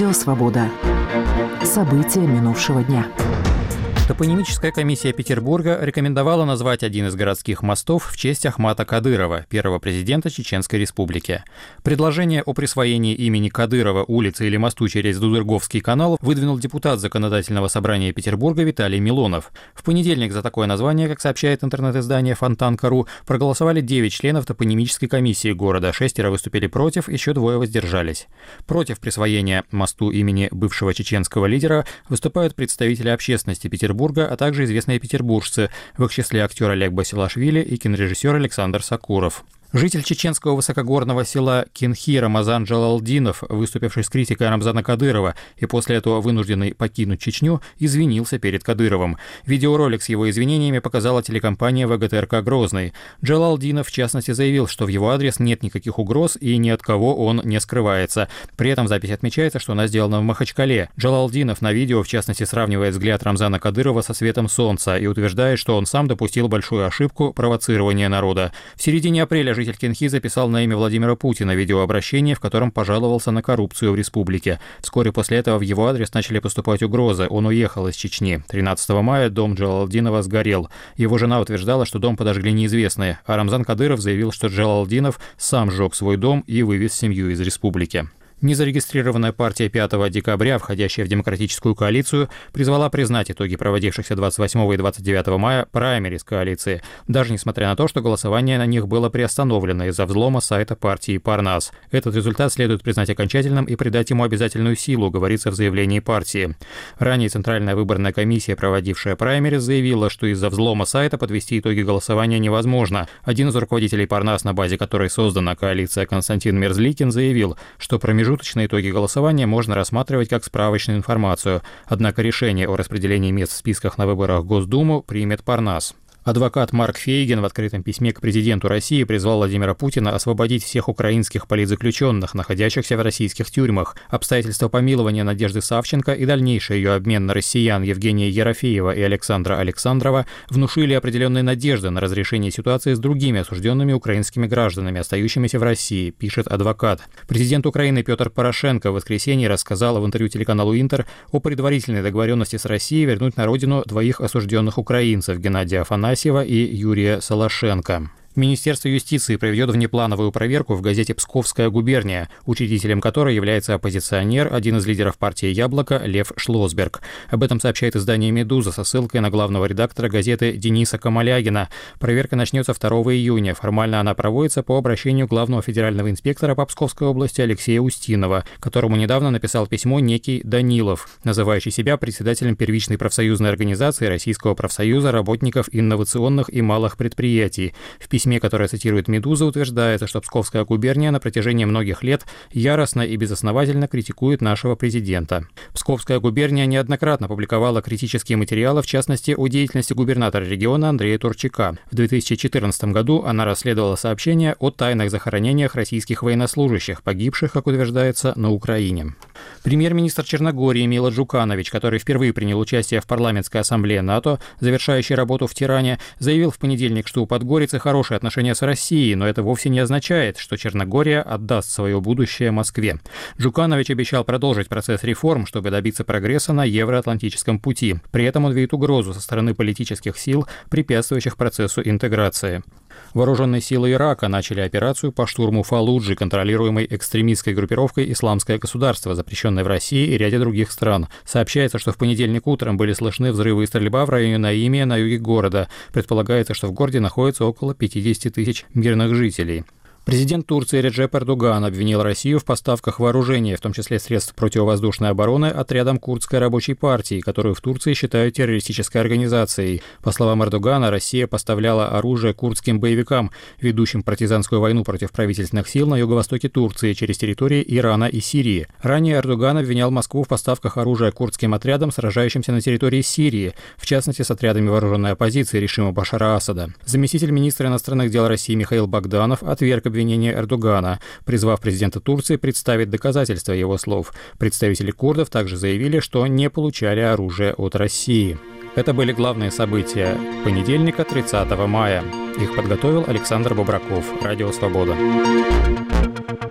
Радио «Свобода». События минувшего дня. Топонимическая комиссия Петербурга рекомендовала назвать один из городских мостов в честь Ахмата Кадырова, первого президента Чеченской Республики. Предложение о присвоении имени Кадырова улице или мосту через Дудырговский канал выдвинул депутат Законодательного собрания Петербурга Виталий Милонов. В понедельник за такое название, как сообщает интернет-издание Фонтанка.ру, проголосовали 9 членов топонимической комиссии города, 6 выступили против, еще 2 воздержались. Против присвоения мосту имени бывшего чеченского лидера выступают представители общественности Петербурга, а также известные петербуржцы, в их числе актер Олег Басилашвили и кинорежиссер Александр Сакуров. Житель чеченского высокогорного села Кинхи Рамазан Джалалдинов, выступивший с критикой Рамзана Кадырова и после этого вынужденный покинуть Чечню, извинился перед Кадыровым. Видеоролик с его извинениями показала телекомпания ВГТРК «Грозный». Джалалдинов, в частности, заявил, что в его адрес нет никаких угроз и ни от кого он не скрывается. При этом запись отмечается, что она сделана в Махачкале. Джалалдинов на видео, в частности, сравнивает взгляд Рамзана Кадырова со светом солнца и утверждает, что он сам допустил большую ошибку провоцирования народа. В середине апреля житель Кинхи записал на имя Владимира Путина видеообращение, в котором пожаловался на коррупцию в республике. Вскоре после этого в его адрес начали поступать угрозы. Он уехал из Чечни. 13 мая дом Джалалдинова сгорел. Его жена утверждала, что дом подожгли неизвестные, а Рамзан Кадыров заявил, что Джалалдинов сам сжег свой дом и вывез семью из республики. Незарегистрированная партия 5 декабря, входящая в демократическую коалицию, призвала признать итоги проводившихся 28 и 29 мая праймериз коалиции, даже несмотря на то, что голосование на них было приостановлено из-за взлома сайта партии Парнас. Этот результат следует признать окончательным и придать ему обязательную силу, говорится в заявлении партии. Ранее Центральная выборная комиссия, проводившая праймериз, заявила, что из-за взлома сайта подвести итоги голосования невозможно. Один из руководителей Парнас, на базе которой создана коалиция, Константин Мерзликин, заявил, что промежуточные итоги голосования можно рассматривать как справочную информацию, однако решение о распределении мест в списках на выборах в Госдуму примет Парнас. Адвокат Марк Фейгин в открытом письме к президенту России призвал Владимира Путина освободить всех украинских политзаключенных, находящихся в российских тюрьмах. Обстоятельства помилования Надежды Савченко и дальнейший ее обмен на россиян Евгения Ерофеева и Александра Александрова внушили определенные надежды на разрешение ситуации с другими осужденными украинскими гражданами, остающимися в России, пишет адвокат. Президент Украины Петр Порошенко в воскресенье рассказал в интервью телеканалу «Интер» о предварительной договоренности с Россией вернуть на родину 2 осужденных украинцев – Геннадия Афанасьева и Юрия Солошенко. Министерство юстиции проведет внеплановую проверку в газете «Псковская губерния», учредителем которой является оппозиционер, один из лидеров партии «Яблоко» Лев Шлосберг. Об этом сообщает издание «Медуза» со ссылкой на главного редактора газеты Дениса Камалягина. Проверка начнется 2 июня. Формально она проводится по обращению главного федерального инспектора по Псковской области Алексея Устинова, которому недавно написал письмо некий Данилов, называющий себя председателем первичной профсоюзной организации Российского профсоюза работников инновационных и малых предприятий. В письме, которое цитирует «Медуза», утверждается, что Псковская губерния на протяжении многих лет яростно и безосновательно критикует нашего президента. Псковская губерния неоднократно публиковала критические материалы, в частности, о деятельности губернатора региона Андрея Турчака. В 2014 году она расследовала сообщения о тайных захоронениях российских военнослужащих, погибших, как утверждается, на Украине. Премьер-министр Черногории Мило Джуканович, который впервые принял участие в парламентской ассамблее НАТО, завершающей работу в Тиране, заявил в понедельник, что у Подгорицы хорошие отношения с Россией, но это вовсе не означает, что Черногория отдаст свое будущее Москве. Джуканович обещал продолжить процесс реформ, чтобы добиться прогресса на евроатлантическом пути. При этом он видит угрозу со стороны политических сил, препятствующих процессу интеграции. Вооруженные силы Ирака начали операцию по штурму Фаллуджи, контролируемой экстремистской группировкой «Исламское государство», запрещенной в России и ряде других стран. Сообщается, что в понедельник утром были слышны взрывы и стрельба в районе Наимия на юге города. Предполагается, что в городе находится около 50 тысяч мирных жителей. Президент Турции Реджеп Эрдоган обвинил Россию в поставках вооружения, в том числе средств противовоздушной обороны, отрядам курдской рабочей партии, которую в Турции считают террористической организацией. По словам Эрдогана, Россия поставляла оружие курдским боевикам, ведущим партизанскую войну против правительственных сил на юго-востоке Турции через территории Ирана и Сирии. Ранее Эрдоган обвинял Москву в поставках оружия курдским отрядам, сражающимся на территории Сирии, в частности с отрядами вооруженной оппозиции режима Башара Асада. Заместитель министра иностранных дел России Михаил Богданов отверг обвинение Эрдогана, призвав президента Турции представить доказательства его слов. Представители курдов также заявили, что не получали оружие от России. Это были главные события понедельника, 30 мая. Их подготовил Александр Бобраков, Радио «Свобода».